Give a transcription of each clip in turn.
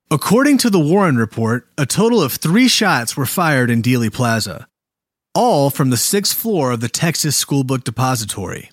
According to the Warren Report, a total of 3 shots were fired in Dealey Plaza, all from the 6th floor of the Texas School Book Depository.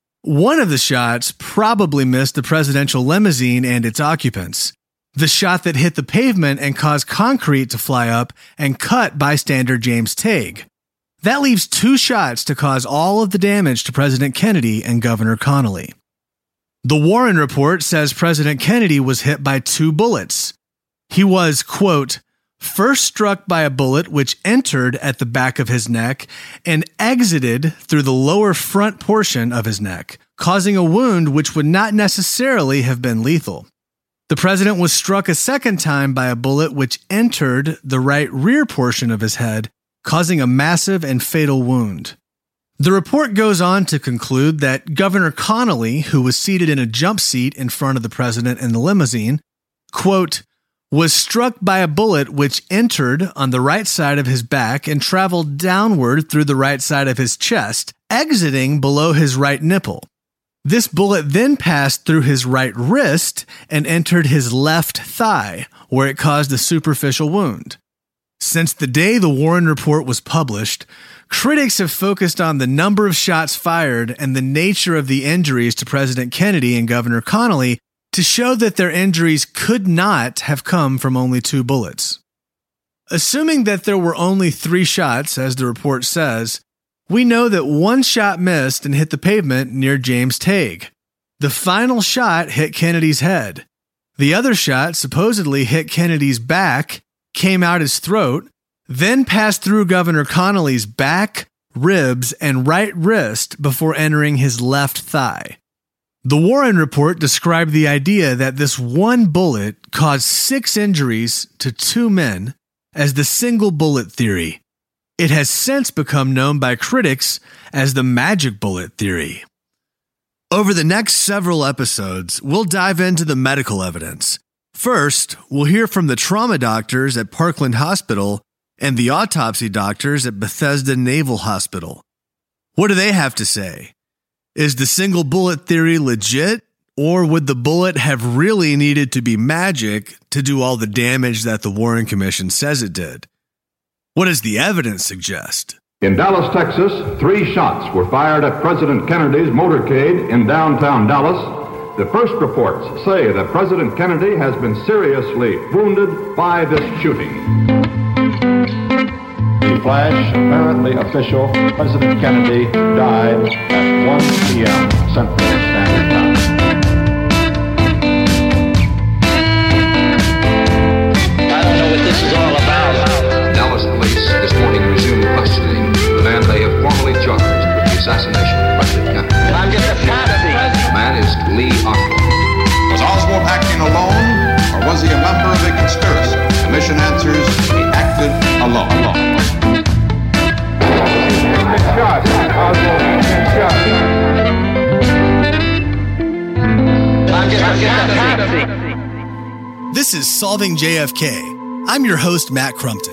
One of the shots probably missed the presidential limousine and its occupants, the shot that hit the pavement and caused concrete to fly up and cut bystander James Tague. That leaves 2 shots to cause all of the damage to President Kennedy and Governor Connally. The Warren Report says President Kennedy was hit by 2 bullets. He was, quote, first struck by a bullet which entered at the back of his neck and exited through the lower front portion of his neck, causing a wound which would not necessarily have been lethal. The president was struck a second time by a bullet which entered the right rear portion of his head, causing a massive and fatal wound. The report goes on to conclude that Governor Connally, who was seated in a jump seat in front of the president in the limousine, quote, was struck by a bullet which entered on the right side of his back and traveled downward through the right side of his chest, exiting below his right nipple. This bullet then passed through his right wrist and entered his left thigh, where it caused a superficial wound. Since the day the Warren Report was published, critics have focused on the number of shots fired and the nature of the injuries to President Kennedy and Governor Connally to show that their injuries could not have come from only 2 bullets. Assuming that there were only 3 shots, as the report says, we know that 1 shot missed and hit the pavement near James Tague. The final shot hit Kennedy's head. The other shot supposedly hit Kennedy's back, came out his throat, then passed through Governor Connally's back, ribs, and right wrist before entering his left thigh. The Warren Report described the idea that this 1 bullet caused 6 injuries to 2 men as the single bullet theory. It has since become known by critics as the magic bullet theory. Over the next several episodes, we'll dive into the medical evidence. First, we'll hear from the trauma doctors at Parkland Hospital and the autopsy doctors at Bethesda Naval Hospital. What do they have to say? Is the single bullet theory legit, or would the bullet have really needed to be magic to do all the damage that the Warren Commission says it did? What does the evidence suggest? In Dallas, Texas, 3 shots were fired at President Kennedy's motorcade in downtown Dallas. The first reports say that President Kennedy has been seriously wounded by this shooting. The flash, apparently official, President Kennedy died at 1 p.m. Central Standard Time. I don't know what this is all about. Dallas police this morning resumed questioning the man they have formally charged with the assassination of President Kennedy. I'm just a part of The man is Lee Oswald. Was Oswald acting alone, or was he a member of a conspiracy? The commission answers he acted alone. This is Solving JFK. I'm your host, Matt Crumpton.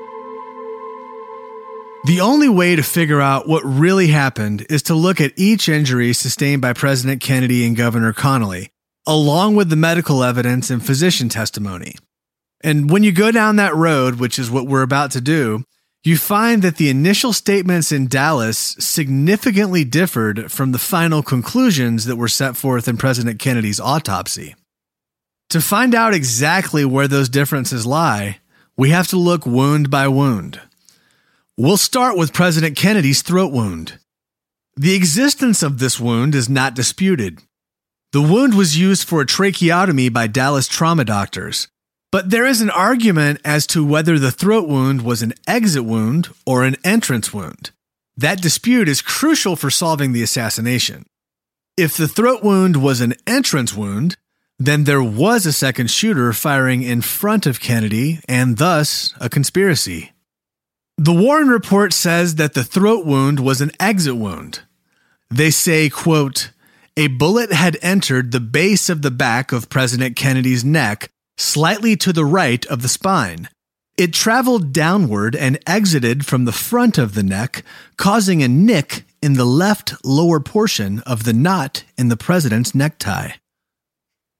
The only way to figure out what really happened is to look at each injury sustained by President Kennedy and Governor Connally, along with the medical evidence and physician testimony. And when you go down that road, which is what we're about to do, you find that the initial statements in Dallas significantly differed from the final conclusions that were set forth in President Kennedy's autopsy. To find out exactly where those differences lie, we have to look wound by wound. We'll start with President Kennedy's throat wound. The existence of this wound is not disputed. The wound was used for a tracheotomy by Dallas trauma doctors, but there is an argument as to whether the throat wound was an exit wound or an entrance wound. That dispute is crucial for solving the assassination. If the throat wound was an entrance wound, then there was a second shooter firing in front of Kennedy and thus a conspiracy. The Warren Report says that the throat wound was an exit wound. They say, quote, a bullet had entered the base of the back of President Kennedy's neck, slightly to the right of the spine. It traveled downward and exited from the front of the neck, causing a nick in the left lower portion of the knot in the president's necktie.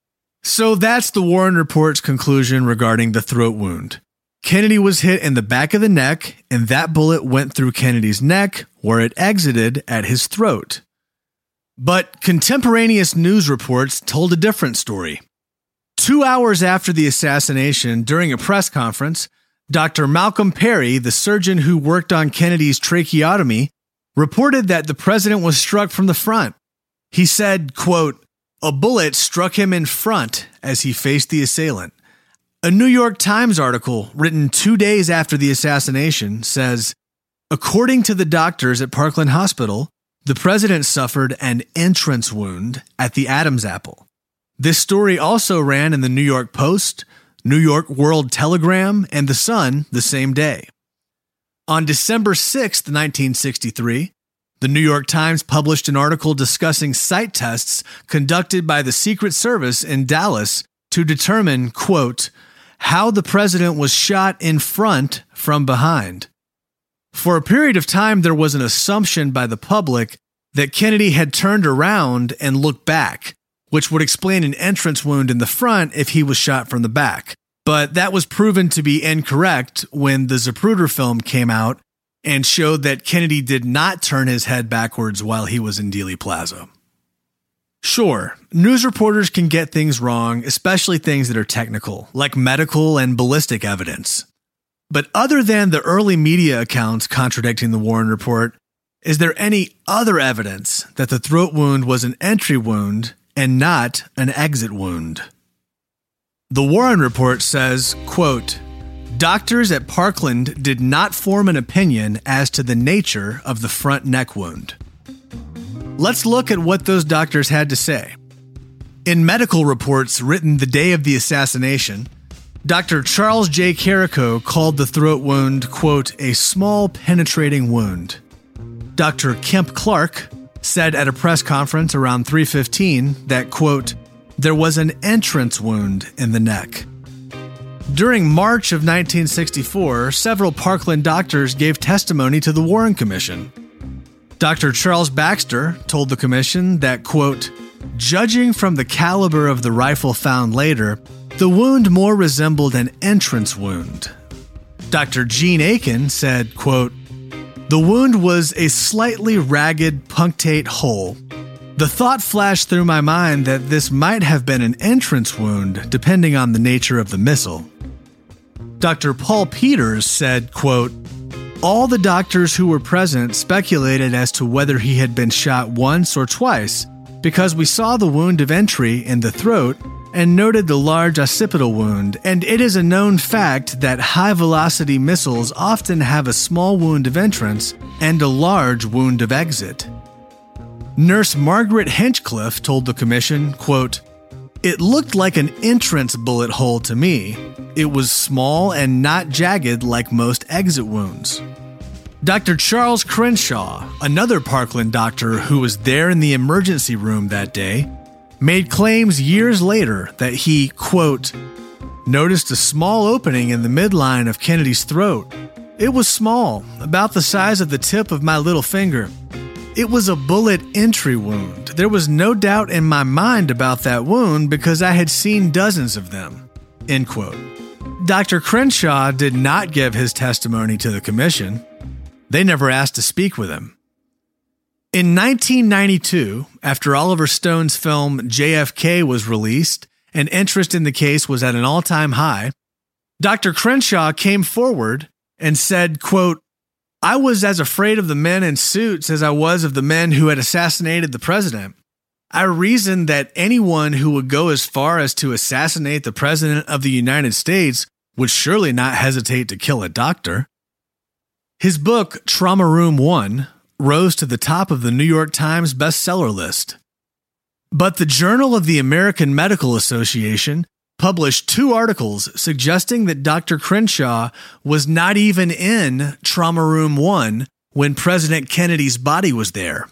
So that's the Warren Report's conclusion regarding the throat wound. Kennedy was hit in the back of the neck, and that bullet went through Kennedy's neck, where it exited at his throat. But contemporaneous news reports told a different story. 2 hours after the assassination, during a press conference, Dr. Malcolm Perry, the surgeon who worked on Kennedy's tracheotomy, reported that the president was struck from the front. He said, quote, "A bullet struck him in front as he faced the assailant." A New York Times article written 2 days after the assassination says, according to the doctors at Parkland Hospital, the president suffered an entrance wound at the Adam's apple. This story also ran in the New York Post, New York World Telegram, and The Sun the same day. On December 6, 1963, the New York Times published an article discussing sight tests conducted by the Secret Service in Dallas to determine, quote, how the president was shot in front from behind. For a period of time, there was an assumption by the public that Kennedy had turned around and looked back, which would explain an entrance wound in the front if he was shot from the back. But that was proven to be incorrect when the Zapruder film came out and showed that Kennedy did not turn his head backwards while he was in Dealey Plaza. Sure, news reporters can get things wrong, especially things that are technical, like medical and ballistic evidence. But other than the early media accounts contradicting the Warren Report, is there any other evidence that the throat wound was an entry wound and not an exit wound? The Warren Report says, quote, doctors at Parkland did not form an opinion as to the nature of the front neck wound. Let's look at what those doctors had to say. In medical reports written the day of the assassination, Dr. Charles J. Carrico called the throat wound, quote, a small penetrating wound. Dr. Kemp Clark said at a press conference around 3:15 that, quote, there was an entrance wound in the neck. During March of 1964, several Parkland doctors gave testimony to the Warren Commission. Dr. Charles Baxter told the commission that, quote, judging from the caliber of the rifle found later, the wound more resembled an entrance wound. Dr. Gene Aiken said, quote, the wound was a slightly ragged punctate hole. The thought flashed through my mind that this might have been an entrance wound, depending on the nature of the missile. Dr. Paul Peters said, quote, all the doctors who were present speculated as to whether he had been shot once or twice, because we saw the wound of entry in the throat and noted the large occipital wound, and it is a known fact that high-velocity missiles often have a small wound of entrance and a large wound of exit. Nurse Margaret Hinchcliffe told the commission, quote, it looked like an entrance bullet hole to me. It was small and not jagged like most exit wounds. Dr. Charles Crenshaw, another Parkland doctor who was there in the emergency room that day, made claims years later that he, quote, noticed a small opening in the midline of Kennedy's throat. It was small, about the size of the tip of my little finger. It was a bullet entry wound. There was no doubt in my mind about that wound because I had seen dozens of them, end quote. Dr. Crenshaw did not give his testimony to the commission. They never asked to speak with him. In 1992, after Oliver Stone's film JFK was released and interest in the case was at an all-time high, Dr. Crenshaw came forward and said, quote, I was as afraid of the men in suits as I was of the men who had assassinated the president. I reasoned that anyone who would go as far as to assassinate the president of the United States would surely not hesitate to kill a doctor. His book, Trauma Room 1, rose to the top of the New York Times bestseller list. But the Journal of the American Medical Association published 2 articles suggesting that Dr. Crenshaw was not even in Trauma Room 1 when President Kennedy's body was there.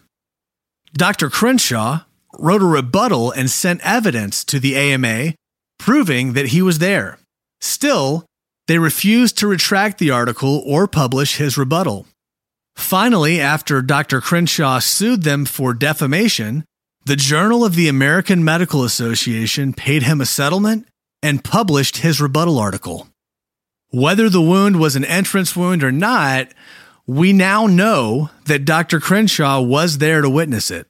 Dr. Crenshaw wrote a rebuttal and sent evidence to the AMA proving that he was there. Still, they refused to retract the article or publish his rebuttal. Finally, after Dr. Crenshaw sued them for defamation, The Journal of the American Medical Association paid him a settlement and published his rebuttal article. Whether the wound was an entrance wound or not, we now know that Dr. Crenshaw was there to witness it.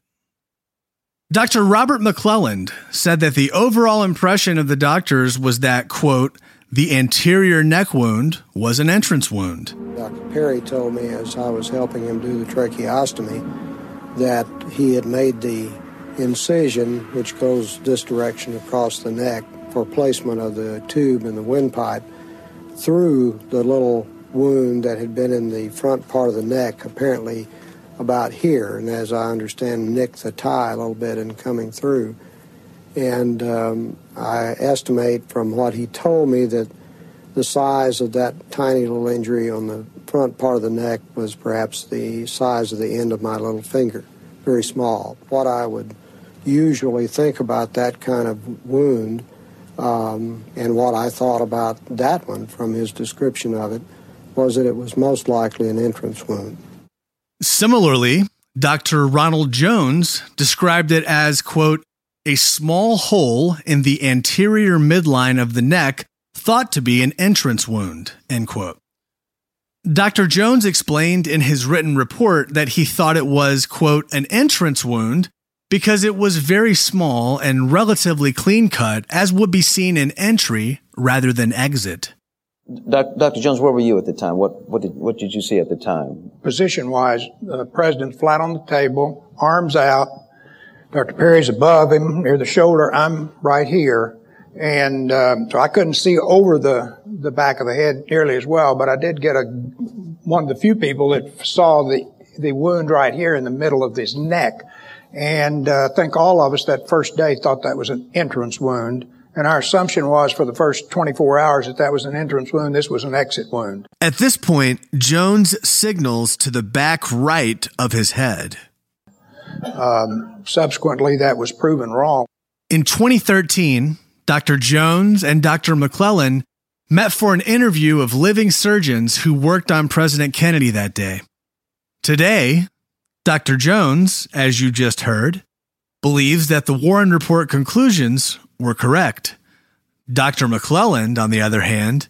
Dr. Robert McClelland said that the overall impression of the doctors was that, quote, the anterior neck wound was an entrance wound. Dr. Perry told me as I was helping him do the tracheostomy that he had made the incision, which goes this direction across the neck for placement of the tube in the windpipe, through the little wound that had been in the front part of the neck, apparently about here, and as I understand, nicked the tie a little bit in coming through. And I estimate from what he told me that the size of that tiny little injury on the front part of the neck was perhaps the size of the end of my little finger, very small. What I would usually think about that kind of wound and what I thought about that one from his description of it was that it was most likely an entrance wound. Similarly, Dr. Ronald Jones described it as, quote, a small hole in the anterior midline of the neck thought to be an entrance wound, end quote. Dr. Jones explained in his written report that he thought it was, quote, an entrance wound because it was very small and relatively clean-cut, as would be seen in entry rather than exit. Dr. Jones, where were you at the time? What did you see at the time? Position-wise, the president's flat on the table, arms out. Dr. Perry's above him near the shoulder. I'm right here. And so I couldn't see over the back of the head nearly as well, but I did get one of the few people that saw the wound right here in the middle of his neck. And I think all of us that first day thought that was an entrance wound. And our assumption was for the first 24 hours that was an entrance wound, this was an exit wound. At this point, Jones signals to the back right of his head. Subsequently, that was proven wrong. In 2013, Dr. Jones and Dr. McClelland met for an interview of living surgeons who worked on President Kennedy that day. Today, Dr. Jones, as you just heard, believes that the Warren Report conclusions were correct. Dr. McClelland, on the other hand,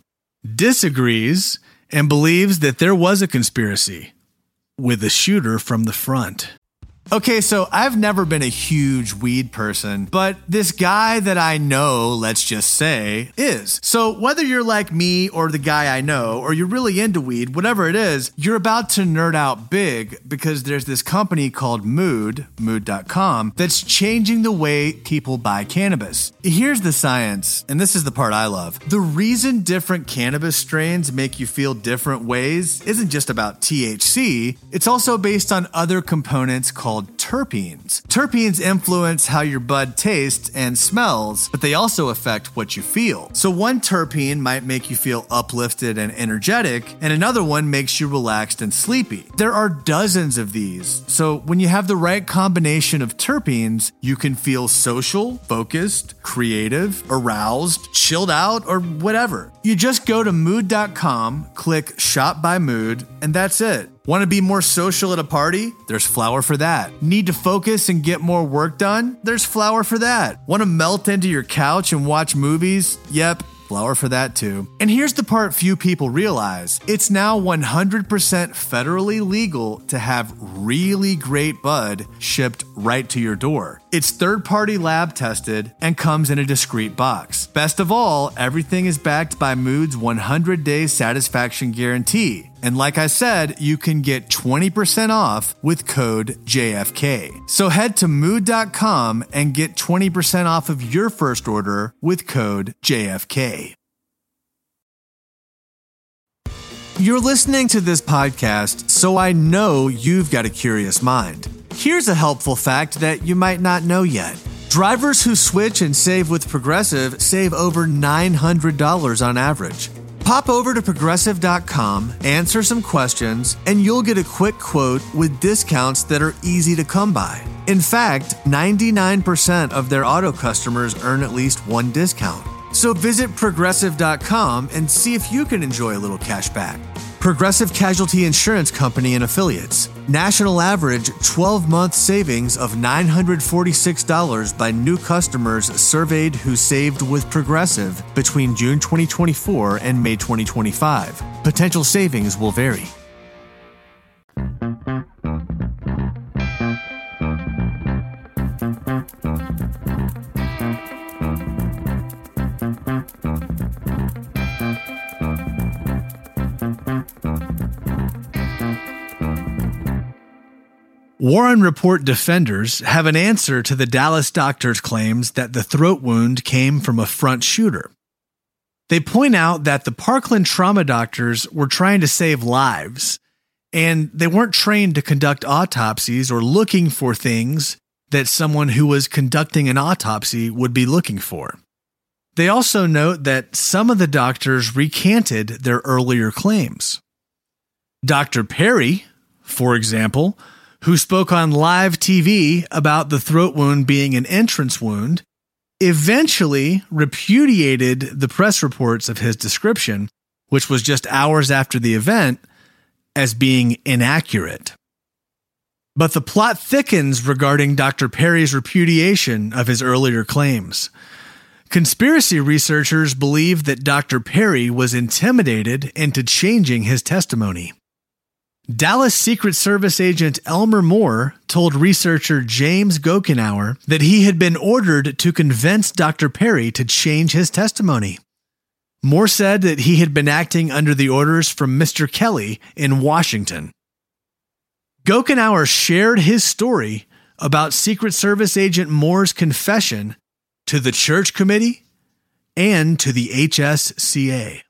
disagrees and believes that there was a conspiracy with a shooter from the front. Okay, so I've never been a huge weed person, but this guy that I know, let's just say, is. So whether you're like me or the guy I know, or you're really into weed, whatever it is, you're about to nerd out big because there's this company called Mood.com, that's changing the way people buy cannabis. Here's the science, and this is the part I love. The reason different cannabis strains make you feel different ways isn't just about THC, it's also based on other components called terpenes. Terpenes influence how your bud tastes and smells, but they also affect what you feel. So one terpene might make you feel uplifted and energetic, and another one makes you relaxed and sleepy. There are dozens of these, so when you have the right combination of terpenes, you can feel social, focused, creative, aroused, chilled out, or whatever. You just go to Mood.com, click Shop by Mood, and that's it. Want to be more social at a party? There's flour for that. Need to focus and get more work done? There's flour for that. Want to melt into your couch and watch movies? Yep, flour for that too. And here's the part few people realize. It's now 100% federally legal to have really great bud shipped right to your door. It's third-party lab tested and comes in a discreet box. Best of all, everything is backed by Mood's 100-day satisfaction guarantee. And like I said, you can get 20% off with code JFK. So head to Mood.com and get 20% off of your first order with code JFK. You're listening to this podcast, so I know you've got a curious mind. Here's a helpful fact that you might not know yet. Drivers who switch and save with Progressive save over $900 on average. Pop over to Progressive.com, answer some questions, and you'll get a quick quote with discounts that are easy to come by. In fact, 99% of their auto customers earn at least one discount. So visit Progressive.com and see if you can enjoy a little cash back. Progressive Casualty Insurance Company and Affiliates. National average 12-month savings of $946 by new customers surveyed who saved with Progressive between June 2024 and May 2025. Potential savings will vary. Warren Report defenders have an answer to the Dallas doctor's claims that the throat wound came from a front shooter. They point out that the Parkland trauma doctors were trying to save lives, and they weren't trained to conduct autopsies or looking for things that someone who was conducting an autopsy would be looking for. They also note that some of the doctors recanted their earlier claims. Dr. Perry, for example, who spoke on live TV about the throat wound being an entrance wound, eventually repudiated the press reports of his description, which was just hours after the event, as being inaccurate. But the plot thickens regarding Dr. Perry's repudiation of his earlier claims. Conspiracy researchers believe that Dr. Perry was intimidated into changing his testimony. Dallas Secret Service agent Elmer Moore told researcher James Gokenauer that he had been ordered to convince Dr. Perry to change his testimony. Moore said that he had been acting under the orders from Mr. Kelly in Washington. Gokenauer shared his story about Secret Service agent Moore's confession to the Church Committee and to the HSCA.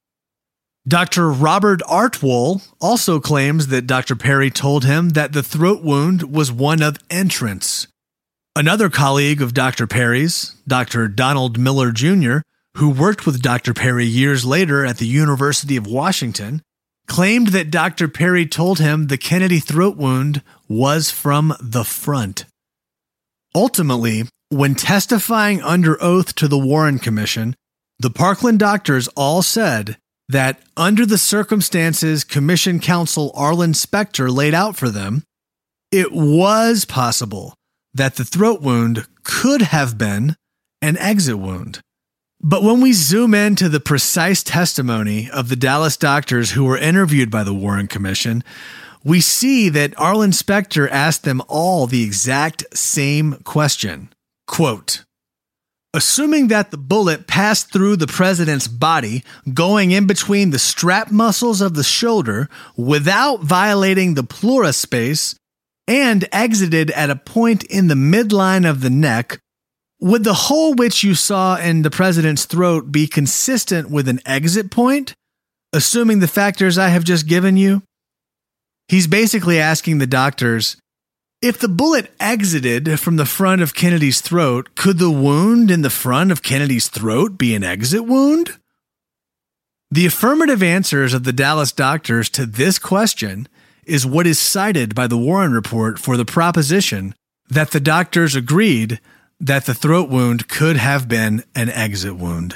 Dr. Robert Artwohl also claims that Dr. Perry told him that the throat wound was one of entrance. Another colleague of Dr. Perry's, Dr. Donald Miller Jr., who worked with Dr. Perry years later at the University of Washington, claimed that Dr. Perry told him the Kennedy throat wound was from the front. Ultimately, when testifying under oath to the Warren Commission, the Parkland doctors all said that under the circumstances Commission counsel Arlen Specter laid out for them, it was possible that the throat wound could have been an exit wound. But when we zoom into the precise testimony of the Dallas doctors who were interviewed by the Warren Commission, we see that Arlen Specter asked them all the exact same question. Quote, assuming that the bullet passed through the president's body, going in between the strap muscles of the shoulder without violating the pleura space, and exited at a point in the midline of the neck, would the hole which you saw in the president's throat be consistent with an exit point, assuming the factors I have just given you? He's basically asking the doctors, if the bullet exited from the front of Kennedy's throat, could the wound in the front of Kennedy's throat be an exit wound? The affirmative answers of the Dallas doctors to this question is what is cited by the Warren Report for the proposition that the doctors agreed that the throat wound could have been an exit wound.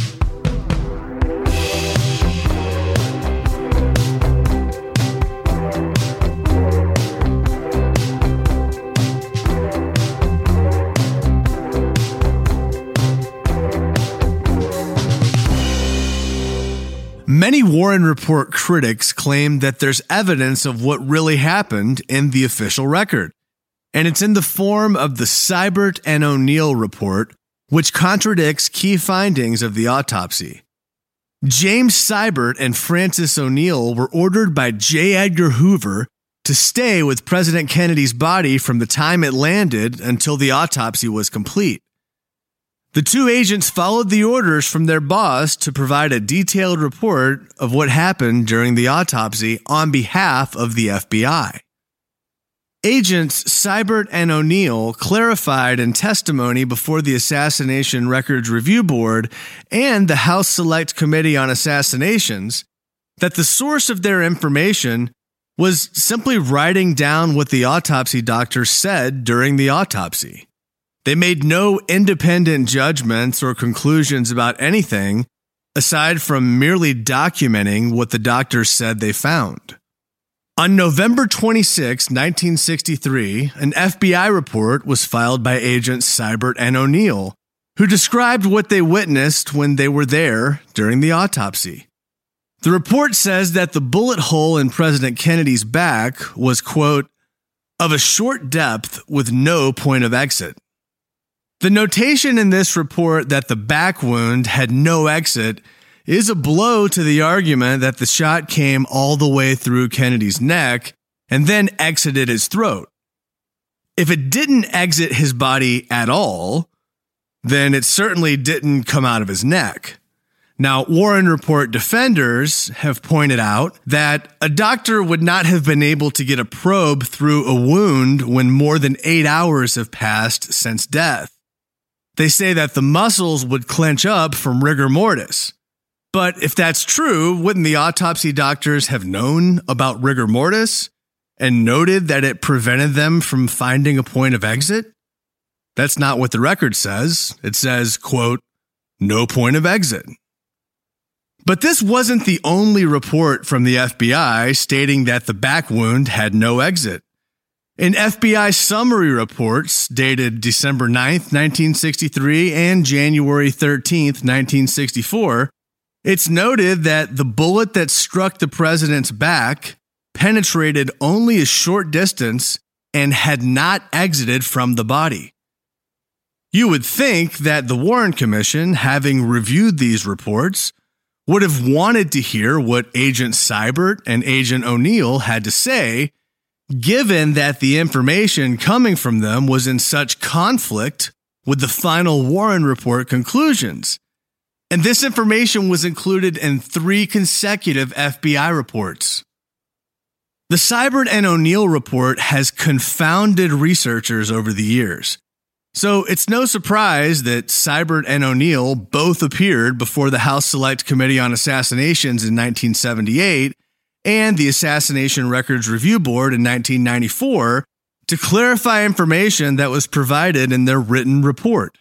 Many Warren Report critics claim that there's evidence of what really happened in the official record, and it's in the form of the Seibert and O'Neill report, which contradicts key findings of the autopsy. James Seibert and Francis O'Neill were ordered by J. Edgar Hoover to stay with President Kennedy's body from the time it landed until the autopsy was complete. The two agents followed the orders from their boss to provide a detailed report of what happened during the autopsy on behalf of the FBI. Agents Seibert and O'Neill clarified in testimony before the Assassination Records Review Board and the House Select Committee on Assassinations that the source of their information was simply writing down what the autopsy doctor said during the autopsy. They made no independent judgments or conclusions about anything, aside from merely documenting what the doctors said they found. On November 26, 1963, an FBI report was filed by agents Seibert and O'Neill, who described what they witnessed when they were there during the autopsy. The report says that the bullet hole in President Kennedy's back was, quote, of a short depth with no point of exit. The notation in this report that the back wound had no exit is a blow to the argument that the shot came all the way through Kennedy's neck and then exited his throat. If it didn't exit his body at all, then it certainly didn't come out of his neck. Now, Warren Report defenders have pointed out that a doctor would not have been able to get a probe through a wound when more than 8 hours have passed since death. They say that the muscles would clench up from rigor mortis. But if that's true, wouldn't the autopsy doctors have known about rigor mortis and noted that it prevented them from finding a point of exit? That's not what the record says. It says, quote, no point of exit. But this wasn't the only report from the FBI stating that the back wound had no exit. In FBI summary reports dated December 9th, 1963 and January 13th, 1964, it's noted that the bullet that struck the president's back penetrated only a short distance and had not exited from the body. You would think that the Warren Commission, having reviewed these reports, would have wanted to hear what Agent Seibert and Agent O'Neill had to say, given that the information coming from them was in such conflict with the final Warren Report conclusions. And this information was included in 3 consecutive FBI reports. The Seibert and O'Neill report has confounded researchers over the years. So it's no surprise that Seibert and O'Neill both appeared before the House Select Committee on Assassinations in 1978 and the Assassination Records Review Board in 1994 to clarify information that was provided in their written report.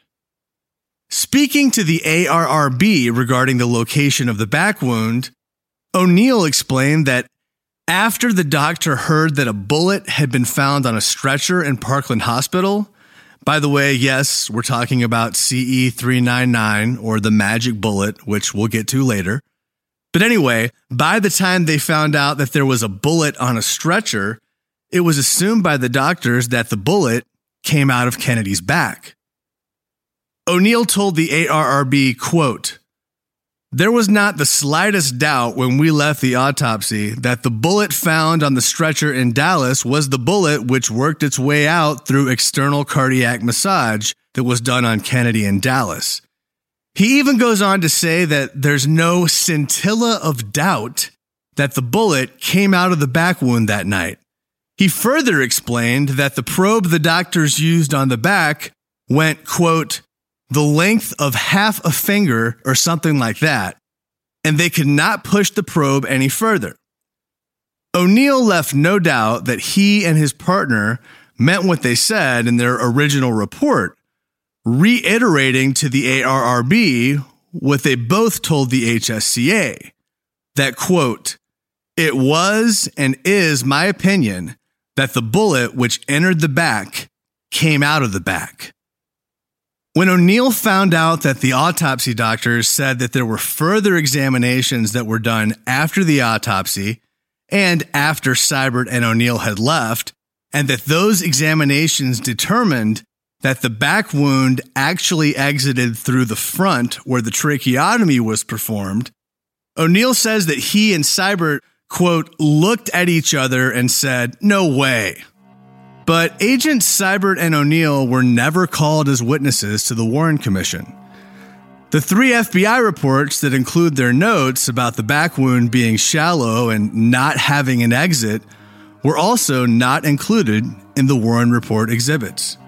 Speaking to the ARRB regarding the location of the back wound, O'Neill explained that after the doctor heard that a bullet had been found on a stretcher in Parkland Hospital, by the way, yes, we're talking about CE-399 or the magic bullet, which we'll get to later. But anyway, by the time they found out that there was a bullet on a stretcher, it was assumed by the doctors that the bullet came out of Kennedy's back. O'Neill told the ARRB, quote, there was not the slightest doubt when we left the autopsy that the bullet found on the stretcher in Dallas was the bullet which worked its way out through external cardiac massage that was done on Kennedy in Dallas. He even goes on to say that there's no scintilla of doubt that the bullet came out of the back wound that night. He further explained that the probe the doctors used on the back went, quote, the length of half a finger or something like that, and they could not push the probe any further. O'Neill left no doubt that he and his partner meant what they said in their original report, reiterating to the ARRB what they both told the HSCA, that, quote, it was and is my opinion that the bullet which entered the back came out of the back. When O'Neill found out that the autopsy doctors said that there were further examinations that were done after the autopsy and after Seibert and O'Neill had left, and that those examinations determined that the back wound actually exited through the front where the tracheotomy was performed, O'Neill says that he and Seibert, quote, looked at each other and said, no way. But Agents Seibert and O'Neill were never called as witnesses to the Warren Commission. The 3 FBI reports that include their notes about the back wound being shallow and not having an exit were also not included in the Warren Report exhibits.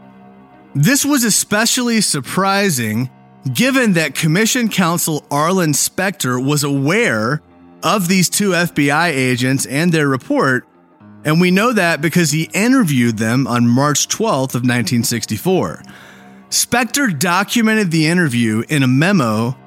This was especially surprising given that Commission Counsel Arlen Specter was aware of these 2 FBI agents and their report, and we know that because he interviewed them on March 12th of 1964. Specter documented the interview in a memo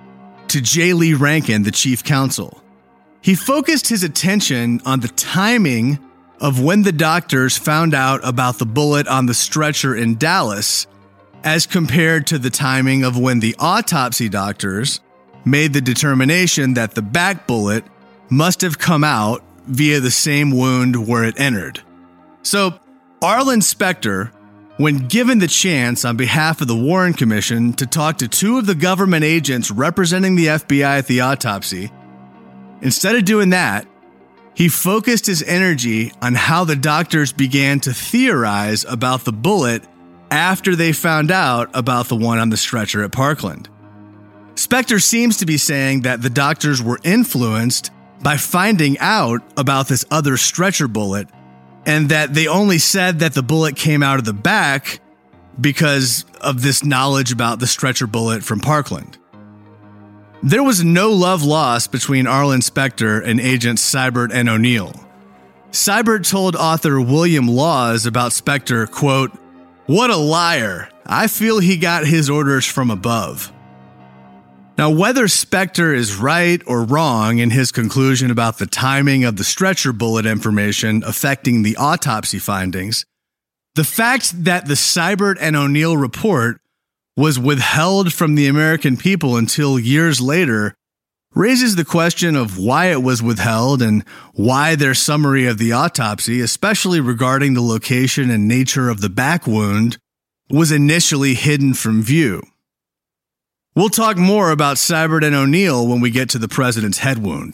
to J. Lee Rankin, the chief counsel. He focused his attention on the timing of when the doctors found out about the bullet on the stretcher in Dallas, as compared to the timing of when the autopsy doctors made the determination that the back bullet must have come out via the same wound where it entered. So, Arlen Specter, when given the chance on behalf of the Warren Commission to talk to two of the government agents representing the FBI at the autopsy, instead of doing that, he focused his energy on how the doctors began to theorize about the bullet after they found out about the one on the stretcher at Parkland. Specter seems to be saying that the doctors were influenced by finding out about this other stretcher bullet, and that they only said that the bullet came out of the back because of this knowledge about the stretcher bullet from Parkland. There was no love lost between Arlen Specter and agents Seibert and O'Neill. Seibert told author William Laws about Specter, quote, "What a liar. I feel he got his orders from above." Now, whether Specter is right or wrong in his conclusion about the timing of the stretcher bullet information affecting the autopsy findings, the fact that the Seibert and O'Neill report was withheld from the American people until years later raises the question of why it was withheld and why their summary of the autopsy, especially regarding the location and nature of the back wound, was initially hidden from view. We'll talk more about Seibert and O'Neill when we get to the president's head wound.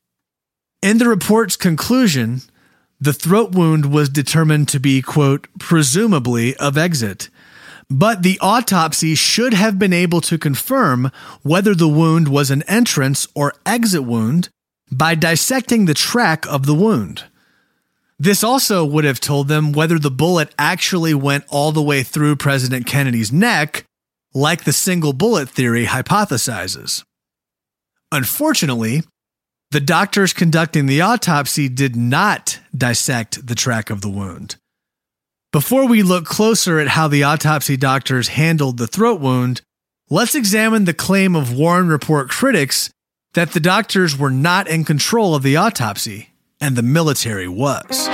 In the report's conclusion, the throat wound was determined to be, quote, presumably of exit, but the autopsy should have been able to confirm whether the wound was an entrance or exit wound by dissecting the track of the wound. This also would have told them whether the bullet actually went all the way through President Kennedy's neck, like the single bullet theory hypothesizes. Unfortunately, the doctors conducting the autopsy did not dissect the track of the wound. Before we look closer at how the autopsy doctors handled the throat wound, let's examine the claim of Warren Report critics that the doctors were not in control of the autopsy, and the military was.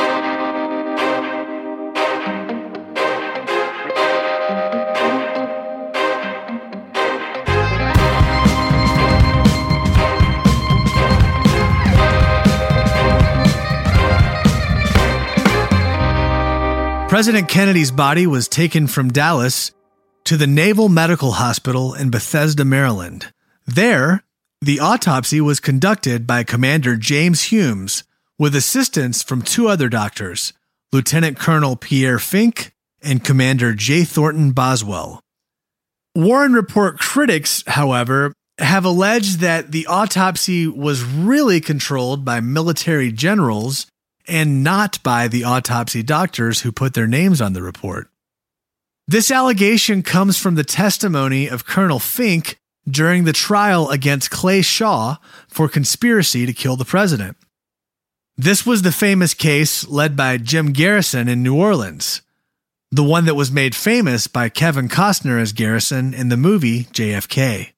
President Kennedy's body was taken from Dallas to the Naval Medical Hospital in Bethesda, Maryland. There, the autopsy was conducted by Commander James Humes with assistance from two other doctors, Lieutenant Colonel Pierre Fink and Commander J. Thornton Boswell. Warren Report critics, however, have alleged that the autopsy was really controlled by military generals and not by the autopsy doctors who put their names on the report. This allegation comes from the testimony of Colonel Fink during the trial against Clay Shaw for conspiracy to kill the president. This was the famous case led by Jim Garrison in New Orleans, the one that was made famous by Kevin Costner as Garrison in the movie JFK.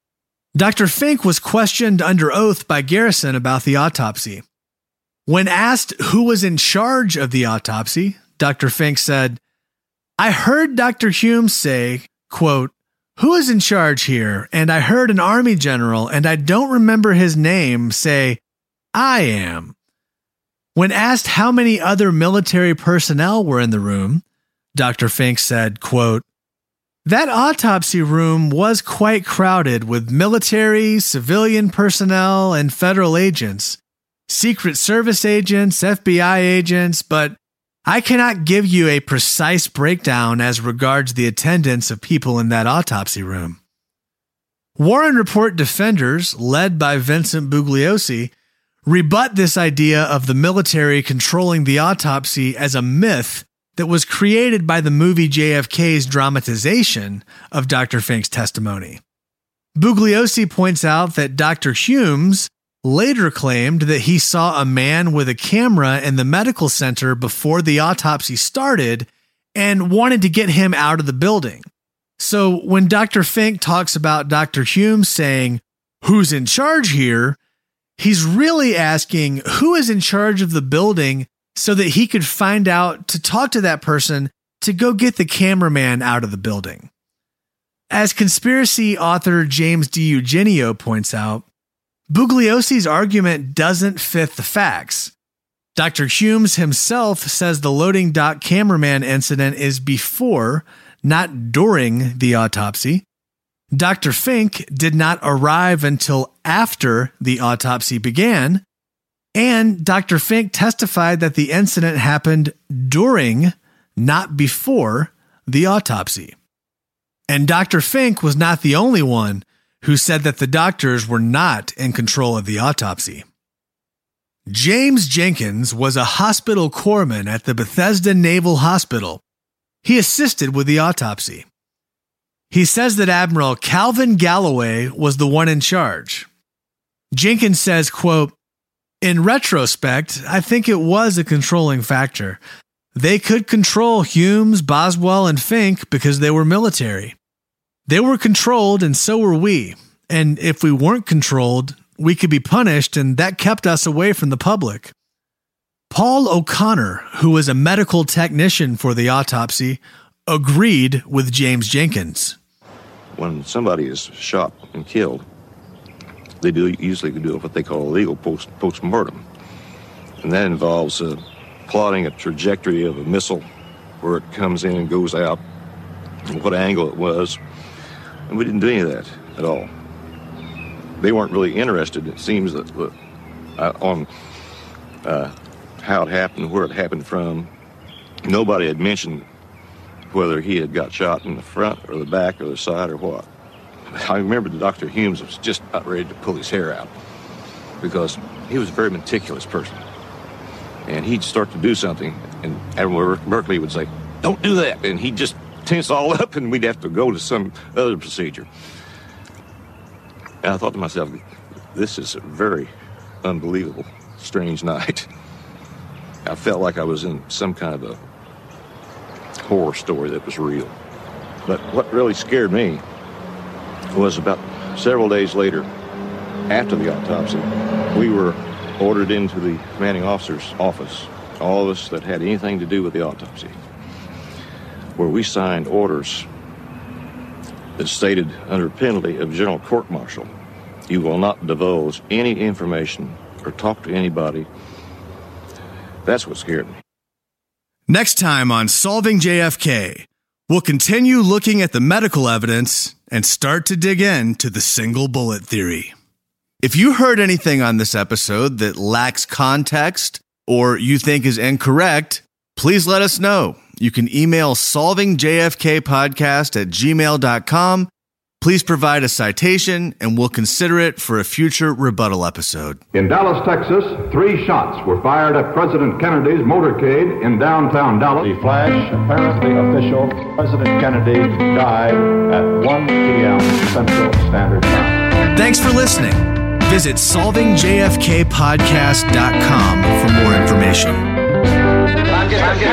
Dr. Fink was questioned under oath by Garrison about the autopsy. When asked who was in charge of the autopsy, Dr. Fink said, "I heard Dr. Humes say, quote, 'Who is in charge here?' And I heard an Army general, and I don't remember his name, say, 'I am.'" When asked how many other military personnel were in the room, Dr. Fink said, quote, "That autopsy room was quite crowded with military, civilian personnel, and federal agents. Secret Service agents, FBI agents, but I cannot give you a precise breakdown as regards the attendance of people in that autopsy room." Warren Report defenders, led by Vincent Bugliosi, rebut this idea of the military controlling the autopsy as a myth that was created by the movie JFK's dramatization of Dr. Fink's testimony. Bugliosi points out that Dr. Humes later claimed that he saw a man with a camera in the medical center before the autopsy started and wanted to get him out of the building. So when Dr. Fink talks about Dr. Humes saying, who's in charge here, he's really asking who is in charge of the building so that he could find out to talk to that person to go get the cameraman out of the building. As conspiracy author James DiEugenio points out, Bugliosi's argument doesn't fit the facts. Dr. Humes himself says the loading dock cameraman incident is before, not during, the autopsy. Dr. Fink did not arrive until after the autopsy began, and Dr. Fink testified that the incident happened during, not before, the autopsy. And Dr. Fink was not the only one who said that the doctors were not in control of the autopsy. James Jenkins was a hospital corpsman at the Bethesda Naval Hospital. He assisted with the autopsy. He says that Admiral Calvin Galloway was the one in charge. Jenkins says, quote, "In retrospect, I think it was a controlling factor. They could control Humes, Boswell, and Fink because they were military. They were controlled and so were we. And if we weren't controlled, we could be punished, and that kept us away from the public." Paul O'Connor, who was a medical technician for the autopsy, agreed with James Jenkins. When somebody is shot and killed, they usually do what they call a legal post-mortem. And that involves plotting a trajectory of a missile, where it comes in and goes out, and what angle it was. And we didn't do any of that at all. They weren't really interested, it seems, on how it happened, where it happened from. Nobody had mentioned whether he had got shot in the front or the back or the side or what. I remember that Dr. Humes was just about ready to pull his hair out because he was a very meticulous person. And he'd start to do something, and Admiral Berkeley would say, "Don't do that." And he'd just tense all up, and we'd have to go to some other procedure. And I thought to myself, this is a very unbelievable, strange night. I felt like I was in some kind of a horror story that was real. But what really scared me was about several days later, after the autopsy, we were ordered into the commanding officer's office, all of us that had anything to do with the autopsy, where we signed orders that stated under penalty of general court-martial, you will not divulge any information or talk to anybody. That's what scared me. Next time on Solving JFK, we'll continue looking at the medical evidence and start to dig into the single bullet theory. If you heard anything on this episode that lacks context or you think is incorrect, please let us know. You can email solvingjfkpodcast@gmail.com. Please provide a citation, and we'll consider it for a future rebuttal episode. In Dallas, Texas, 3 shots were fired at President Kennedy's motorcade in downtown Dallas. The flash, apparently official, President Kennedy died at 1 p.m. Central Standard Time. Thanks for listening. Visit solvingjfkpodcast.com for more information. I'm getting